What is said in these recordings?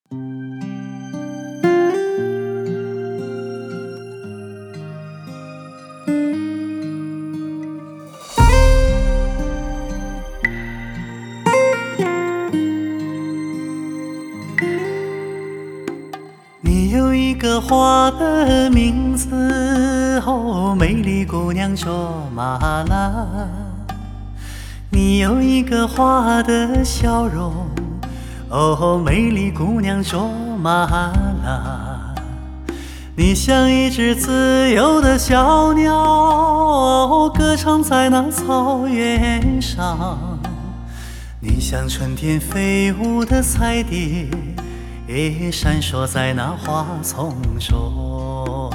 你有一个花的名字，哦，美丽姑娘卓玛拉。你有一个花的笑容，哦，美丽姑娘卓玛拉。你像一只自由的小鸟，歌唱在那草原上。你像春天飞舞的彩蝶，闪烁在那花丛中。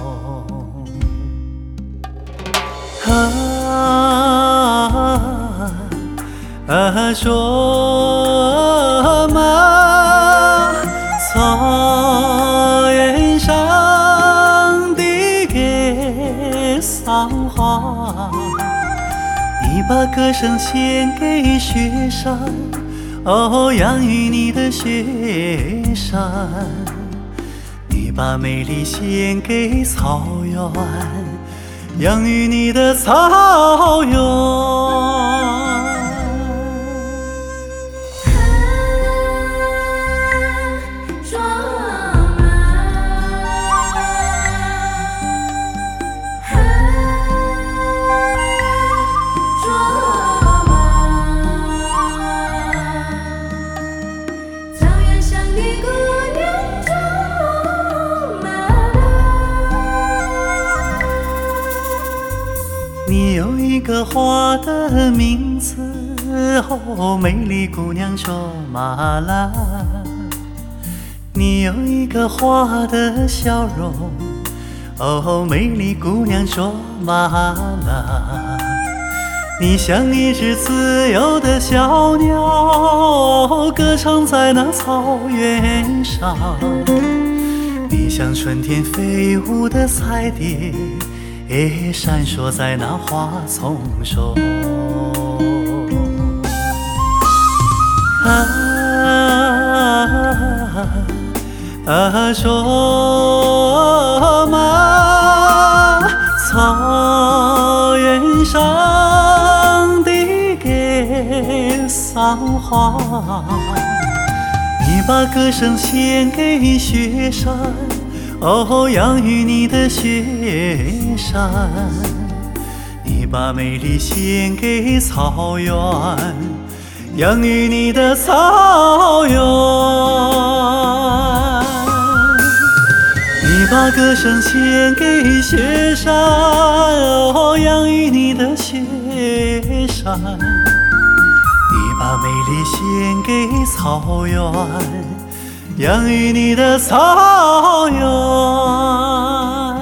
卓玛，草原上的格桑花，你把歌声献给雪山，哦，养育你的雪山。你把美丽献给草原，养育你的草原。你有一个花的名字，哦，美丽姑娘卓玛拉。你有一个花的笑容，哦，美丽姑娘卓玛拉。你像一只自由的小鸟，歌唱在那草原上。你像春天飞舞的彩蝶，闪烁在那花丛中。卓玛，草原上的格桑花，你把歌声献给雪山，哦，养育你的雪山。你把美丽献给草原，养育你的草原。你把歌声献给雪山，哦，养育你的雪山。你把美丽献给草原，养育你的草原。